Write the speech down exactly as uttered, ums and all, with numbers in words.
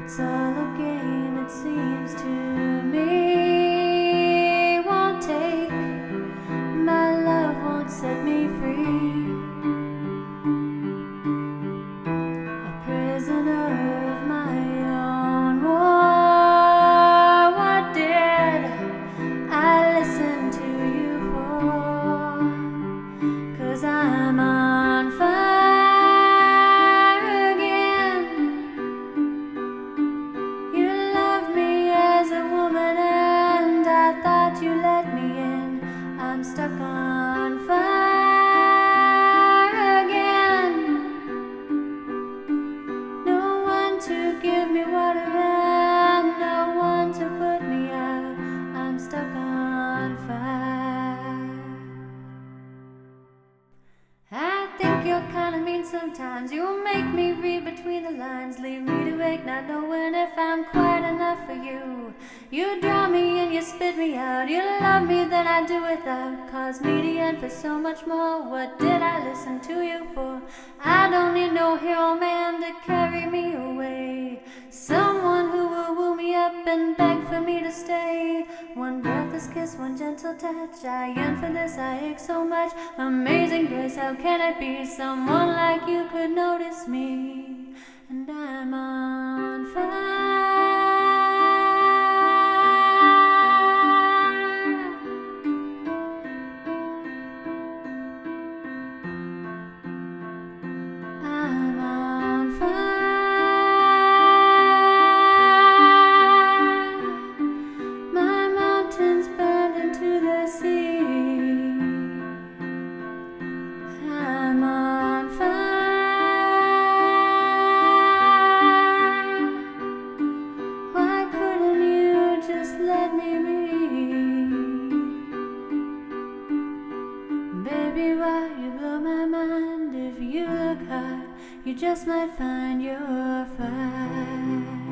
It's all a game, it seems to me. Won't take, my love won't set me free. A prisoner of my own war. What did I listen to you for? 'Cause I'm on fire again. You loved me as a woman and I thought you let me in. I'm stuck on fire again. No one to give me water and no one to put me out. I'm stuck on fire. I think you're kinda mean sometimes. You make me read between the lines, leave me to wake, not knowing if I'm quite enough for you. You draw me and you spit me out. You love me, then I do without. Cause me to end for so much more. What did I listen to you for? I don't need no hero man to carry me away. Someone who will woo me up and beg for me to stay. One breathless kiss, one gentle touch. I yearn for this, I ache so much. Amazing grace, how can it be? Someone like you could notice me. And I'm on fire. I'm on fire. My mountains burned into the sea. I'm on fire. Why couldn't you just let me be? Baby, why you blow my mind? If you look hard, you just might find your fire.